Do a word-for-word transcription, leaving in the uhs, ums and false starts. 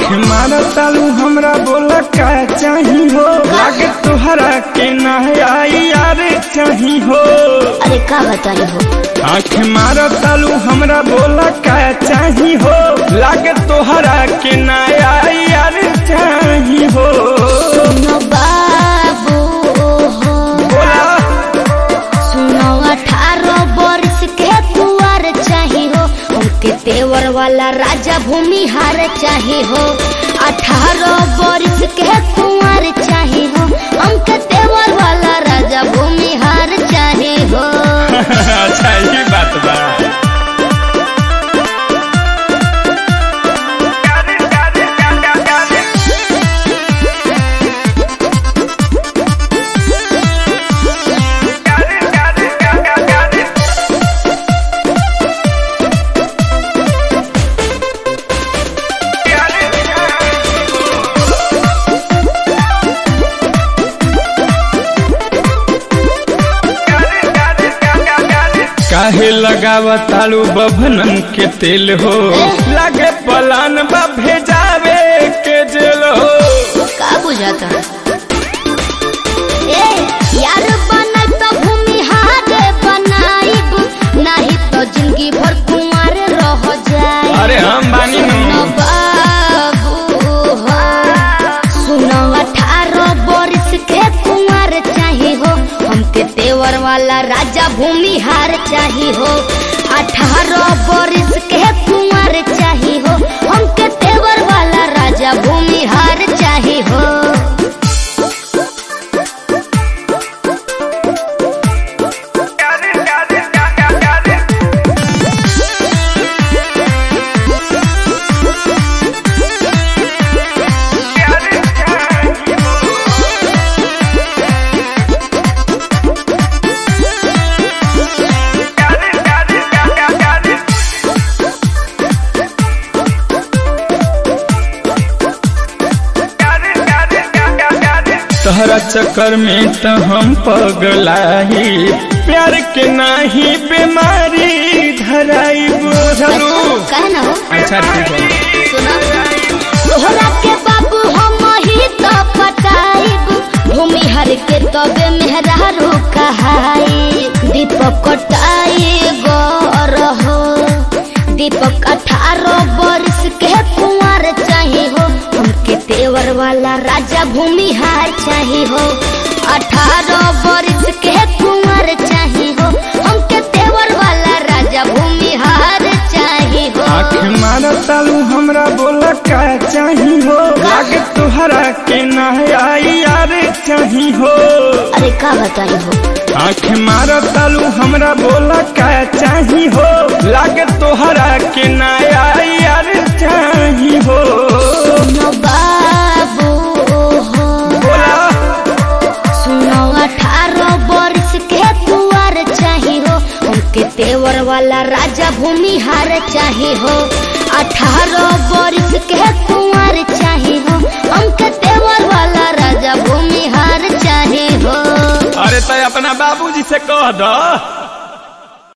आँख मारा तालू हमरा बोला का चाही हो, लागे तुहरा के ना आई यार चाही हो। अरे का बताई हो। आँख मारा तालू हमरा बोला का चाही हो, लागे तुहरा के ना आई यार चाही हो। सुनो बाबू हो, बोला सुनो अठारह वर्ष के कुंवर चाही हो, उनके तेवर वाला राजा भूमिहार चाही हो। अठारह वर्ष के कुंवर चाही हो, उनके तेवर वाला राजा भूमिहार चाही हो। अच्छा ये बात बा। काहे लगावा तालू बभनन के तेल हो, लागे पलान बा भेजावे के जेल हो। का बुझाता ए यार बनल तो भूमिहार बनाइब, नहीं तो जिंदगी भर कुंवर रह जाए। अरे हम बानी सुनो बाबू हो, सुनो अठारह वर्ष के कुंवर चाही हो, हमके तेवर वाला राजा भूमिहार चाही हो। अठारह वर्ष के कुंवर चाही हो, हमके तेवर वाला राजा भूमिहार चाही हो। तहरा चक्कर में तो हम पगलाई, प्यार के नाही बीमारी धराई बुझलू। कहना हो अच्छा ठीक है। सुना तोहरा के बाबू हम ही तो पटाइब, भूमिहार के तबे मेहरारू कहाई। दीपक कटाई गौर हो, दीपक अठारह वर्ष के कुंवर चाही हो, हमके तेवर वाला राजा भूमिहार चाही हो। अठारह वर्ष के कुंवर चाही हो, हमके तेवर वाला राजा भूमिहार चाही हो। आँख मारा तालू हमरा बोला का चाही हो, लागे तुहरा के ना आई यार चाही हो। अरे का बताई हो। आँख मारा तालू हमरा बोला का चाही हो, लागे तुहरा के ना आई यार चाही हो। सुनो बाबू हो, बोला सुनो अठारह वर्ष के कुंवर चाही हो, उनके तेवर वाला राजा भूमिहार चाही हो। अठारह वर्ष के कुंवर चाही हो, उनके तेवर वाला राजा भूमिहार चाही हो। अरे तो अपना बाबूजी से कह दो।